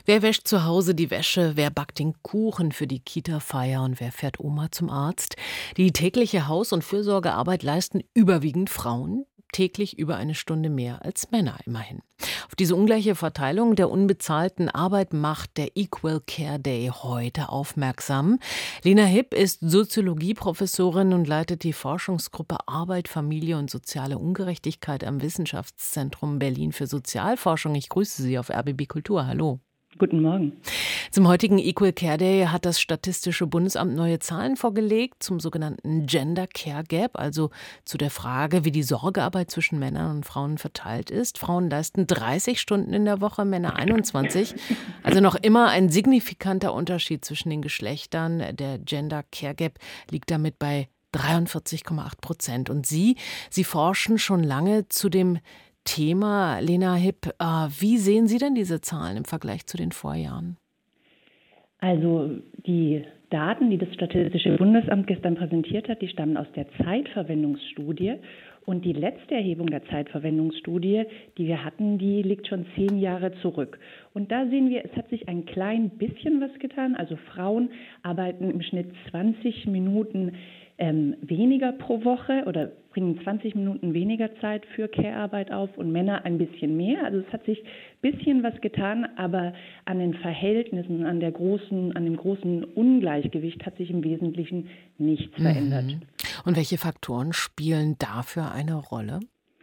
Wer wäscht zu Hause die Wäsche? Wer backt den Kuchen für die Kita-Feier? Und wer fährt Oma zum Arzt? Die tägliche Haus- und Fürsorgearbeit leisten überwiegend Frauen. Täglich über eine Stunde mehr als Männer immerhin. Auf diese ungleiche Verteilung der unbezahlten Arbeit macht der Equal Care Day heute aufmerksam. Lena Hipp ist Soziologieprofessorin und leitet die Forschungsgruppe Arbeit, Familie und soziale Ungerechtigkeit am Wissenschaftszentrum Berlin für Sozialforschung. Ich grüße Sie auf RBB Kultur. Hallo. Guten Morgen. Zum heutigen Equal Care Day hat das Statistische Bundesamt neue Zahlen vorgelegt zum sogenannten Gender Care Gap, also zu der Frage, wie die Sorgearbeit zwischen Männern und Frauen verteilt ist. Frauen leisten 30 Stunden in der Woche, Männer 21. Also noch immer ein signifikanter Unterschied zwischen den Geschlechtern. Der Gender Care Gap liegt damit bei 43,8%. Und Sie forschen schon lange zu dem Thema. Lena Hipp, wie sehen Sie denn diese Zahlen im Vergleich zu den Vorjahren? Also die Daten, die das Statistische Bundesamt gestern präsentiert hat, die stammen aus der Zeitverwendungsstudie. Und die letzte Erhebung der Zeitverwendungsstudie, die wir hatten, die liegt schon 10 Jahre zurück. Und da sehen wir, es hat sich ein klein bisschen was getan. Also Frauen arbeiten im Schnitt 20 Minuten weniger pro Woche oder bringen 20 Minuten weniger Zeit für Care-Arbeit auf und Männer ein bisschen mehr. Also es hat sich ein bisschen was getan, aber an den Verhältnissen, an dem großen Ungleichgewicht hat sich im Wesentlichen nichts verändert. Und welche Faktoren spielen dafür eine Rolle?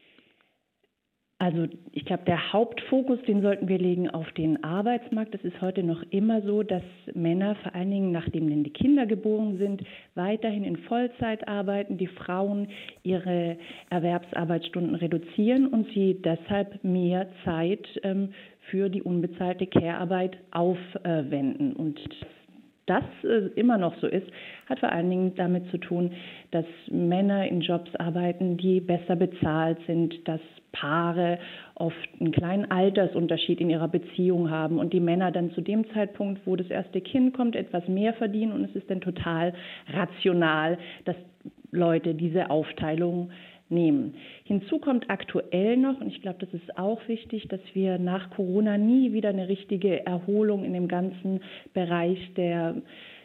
Also ich glaube, der Hauptfokus, den sollten wir legen auf den Arbeitsmarkt. Es ist heute noch immer so, dass Männer, vor allen Dingen nachdem denn die Kinder geboren sind, weiterhin in Vollzeit arbeiten, die Frauen ihre Erwerbsarbeitsstunden reduzieren und sie deshalb mehr Zeit für die unbezahlte Care-Arbeit aufwenden. Und das immer noch so ist, hat vor allen Dingen damit zu tun, dass Männer in Jobs arbeiten, die besser bezahlt sind, dass Paare oft einen kleinen Altersunterschied in ihrer Beziehung haben und die Männer dann zu dem Zeitpunkt, wo das erste Kind kommt, etwas mehr verdienen und es ist dann total rational, dass Leute diese Aufteilung nehmen. Hinzu kommt aktuell noch, und ich glaube, das ist auch wichtig, dass wir nach Corona nie wieder eine richtige Erholung in dem ganzen Bereich der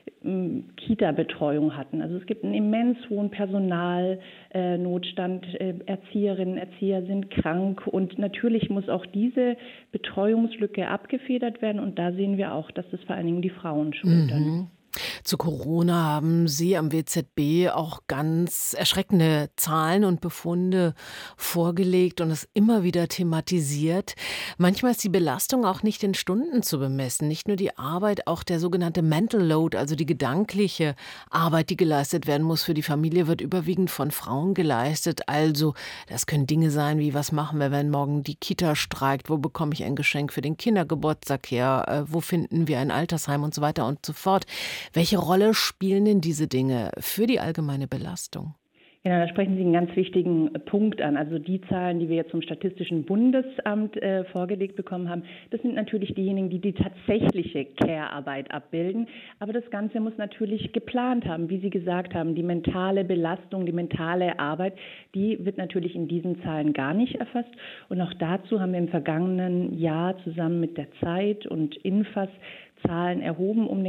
Kita-Betreuung hatten. Also es gibt einen immens hohen Personalnotstand. Erzieherinnen, Erzieher sind krank und natürlich muss auch diese Betreuungslücke abgefedert werden und da sehen wir auch, dass das vor allen Dingen die Frauen schultern. Zu Corona haben Sie am WZB auch ganz erschreckende Zahlen und Befunde vorgelegt und es immer wieder thematisiert. Manchmal ist die Belastung auch nicht in Stunden zu bemessen. Nicht nur die Arbeit, auch der sogenannte Mental Load, also die gedankliche Arbeit, die geleistet werden muss für die Familie, wird überwiegend von Frauen geleistet. Also das können Dinge sein wie, was machen wir, wenn morgen die Kita streikt? Wo bekomme ich ein Geschenk für den Kindergeburtstag her? Wo finden wir ein Altersheim und so weiter und so fort? Welche Rolle spielen denn diese Dinge für die allgemeine Belastung? Genau, da sprechen Sie einen ganz wichtigen Punkt an. Also die Zahlen, die wir jetzt vom Statistischen Bundesamt vorgelegt bekommen haben, das sind natürlich diejenigen, die die tatsächliche Care-Arbeit abbilden. Aber das Ganze muss natürlich geplant haben. Wie Sie gesagt haben, die mentale Belastung, die mentale Arbeit, die wird natürlich in diesen Zahlen gar nicht erfasst. Und auch dazu haben wir im vergangenen Jahr zusammen mit der Zeit und Infas Zahlen erhoben, um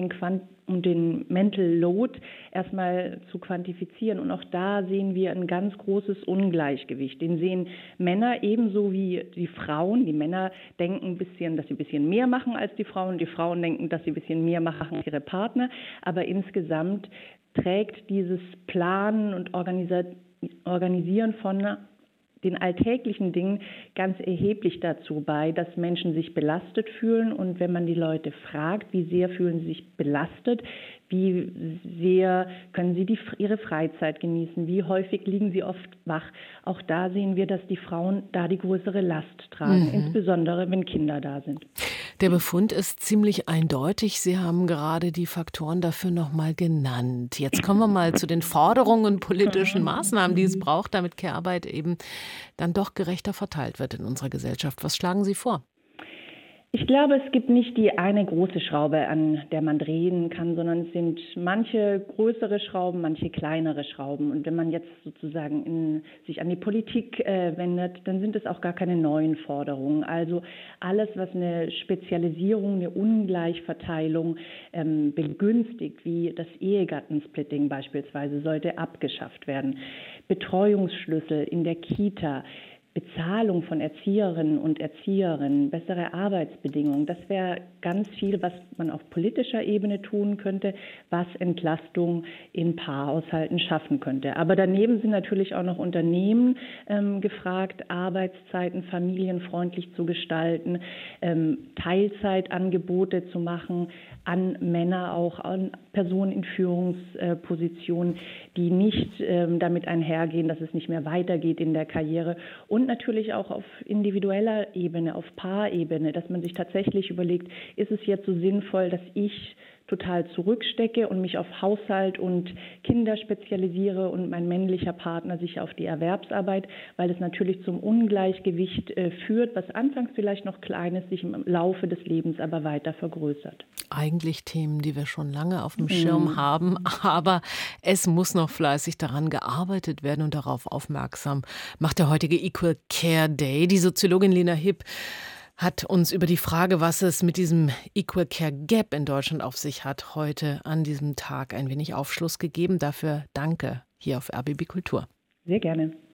den Mental Load erstmal zu quantifizieren. Und auch da sehen wir ein ganz großes Ungleichgewicht. Den sehen Männer ebenso wie die Frauen. Die Männer denken dass sie ein bisschen mehr machen als die Frauen. Die Frauen denken, dass sie ein bisschen mehr machen als ihre Partner. Aber insgesamt trägt dieses Planen und Organisieren von den alltäglichen Dingen ganz erheblich dazu bei, dass Menschen sich belastet fühlen. Und wenn man die Leute fragt, wie sehr fühlen sie sich belastet, wie sehr können sie ihre Freizeit genießen, wie häufig liegen sie oft wach, auch da sehen wir, dass die Frauen da die größere Last tragen, insbesondere wenn Kinder da sind. Der Befund ist ziemlich eindeutig. Sie haben gerade die Faktoren dafür nochmal genannt. Jetzt kommen wir mal zu den Forderungen und politischen Maßnahmen, die es braucht, damit Care-Arbeit eben dann doch gerechter verteilt wird in unserer Gesellschaft. Was schlagen Sie vor? Ich glaube, es gibt nicht die eine große Schraube, an der man drehen kann, sondern es sind manche größere Schrauben, manche kleinere Schrauben. Und wenn man jetzt sozusagen sich an die Politik wendet, dann sind es auch gar keine neuen Forderungen. Also alles, was eine Spezialisierung, eine Ungleichverteilung begünstigt, wie das Ehegattensplitting beispielsweise, sollte abgeschafft werden. Betreuungsschlüssel in der Kita, Bezahlung von Erzieherinnen und Erzieherinnen, bessere Arbeitsbedingungen, das wäre ganz viel, was man auf politischer Ebene tun könnte, was Entlastung in Paarhaushalten schaffen könnte. Aber daneben sind natürlich auch noch Unternehmen gefragt, Arbeitszeiten familienfreundlich zu gestalten, Teilzeitangebote zu machen an Männer, auch an Personen in Führungspositionen, die nicht damit einhergehen, dass es nicht mehr weitergeht in der Karriere. Und natürlich auch auf individueller Ebene, auf Paarebene, dass man sich tatsächlich überlegt, ist es jetzt so sinnvoll, dass ich total zurückstecke und mich auf Haushalt und Kinder spezialisiere und mein männlicher Partner sich auf die Erwerbsarbeit, weil es natürlich zum Ungleichgewicht führt, was anfangs vielleicht noch klein ist, sich im Laufe des Lebens aber weiter vergrößert. Eigentlich Themen, die wir schon lange auf dem Schirm haben, aber es muss noch fleißig daran gearbeitet werden und darauf aufmerksam macht der heutige Equal Care Day. Die Soziologin Lena Hipp hat uns über die Frage, was es mit diesem Equal Care Gap in Deutschland auf sich hat, heute an diesem Tag ein wenig Aufschluss gegeben. Dafür danke hier auf RBB Kultur. Sehr gerne.